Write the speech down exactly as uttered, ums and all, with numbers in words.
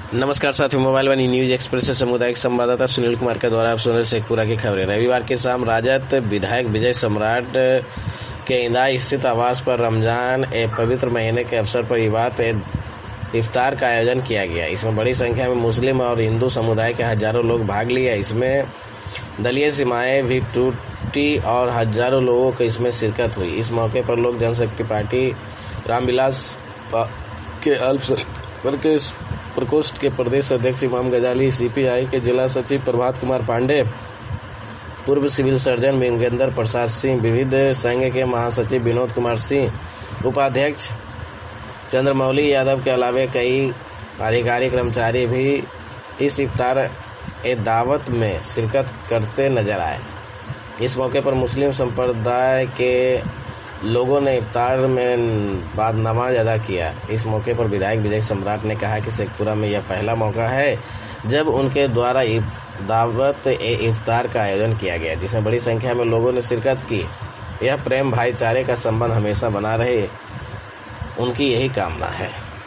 नमस्कार साथियों, mobile one news express से सामुदायिक संवाददाता सुनील कुमार के द्वारा आप सुन रहे शेखपुरा की खबरें। रविवार की शाम राजद विधायक विजय सम्राट के इंदाई स्थित आवास पर रमजान ए पवित्र महीने के अवसर पर इबादत इफ्तार का आयोजन किया गया। इसमें बड़ी संख्या में मुस्लिम और हिंदू समुदाय के हजारों लोग भाग लिए। इसमें दलीय सीमाएं भी टूटी और हजारों लोगों को इसमें शिरकत हुई। इस मौके पर लोक जनशक्ति पार्टी रामविलास के अल्पसंख्यक के प्रकोष्ठ के प्रदेश अध्यक्ष इमाम गजाली, सीपीआई के जिला सचिव प्रभात कुमार पांडे, पूर्व सिविल सर्जन विंगेंद्र प्रसाद सिंह, विविध संघ के महासचिव विनोद कुमार सिंह, उपाध्यक्ष चंद्रमौली यादव के अलावा कई अधिकारी कर्मचारी भी इस इफ्तार ए दावत में शिरकत करते नजर आए। इस मौके पर मुस्लिम संप्रदाय के लोगों ने इफ्तार में बाद नमाज अदा किया। इस मौके पर विधायक विजय सम्राट ने कहा कि शेखपुरा में यह पहला मौका है जब उनके द्वारा दावत ए इफ्तार का आयोजन किया गया, जिसमें बड़ी संख्या में लोगों ने शिरकत की। यह प्रेम भाईचारे का संबंध हमेशा बना रहे, उनकी यही कामना है।